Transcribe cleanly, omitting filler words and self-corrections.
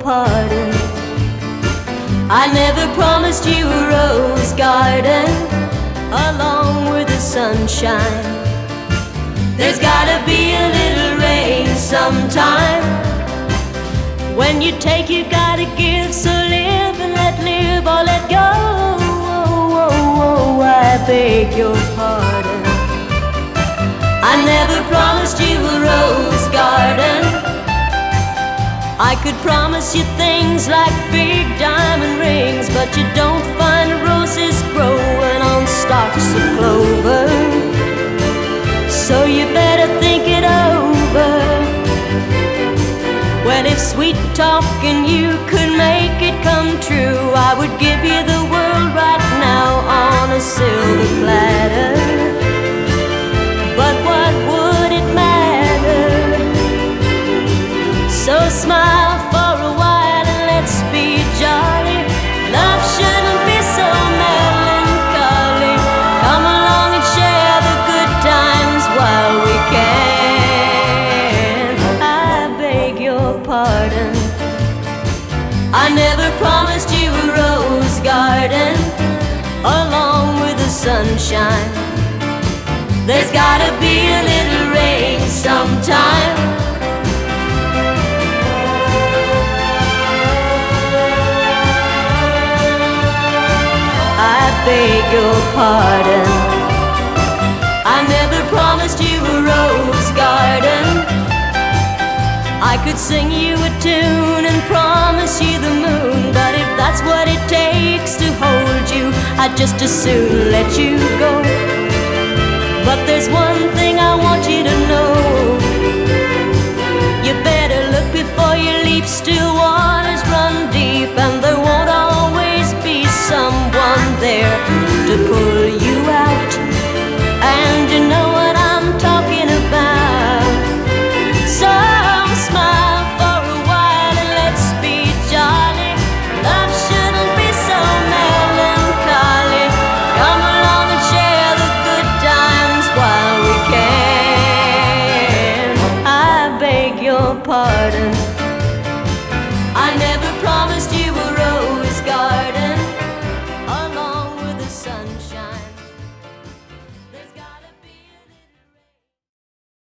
pardon. I never promised you a rose garden along with the sunshine. There's gotta be a little rain sometime. When you take, you gotta give, so live and let live or let go. I beg your pardon. I never promised you a rose garden. I could promise you things like big diamond rings, but you don't find roses growing on stalks of clover. So you better think it over. Well, if sweet talking you could make it come true, I would give you the world right now on a silver platter. But what would it matter? So smile for a while and let's be jolly. Love shouldn't be so melancholy. Come along and share the good times while we can. I beg your pardon. I never promised you a rose garden along with the sunshine. There's gotta be a little rain sometime. I beg your pardon. I never promised you a rose garden. I could sing you a tune and promise you the moon, but if that's what it takes to hold you, I'd just as soon let you go. But there's one thing I want you to know. You better look before you leap. Still waters run deep, and there won't always be someone there to pull you out. And you know what I'm talking about. So smile for a while and let's be jolly. Love shouldn't be so melancholy. Come along and share the good times while we can. I beg your pardon. I never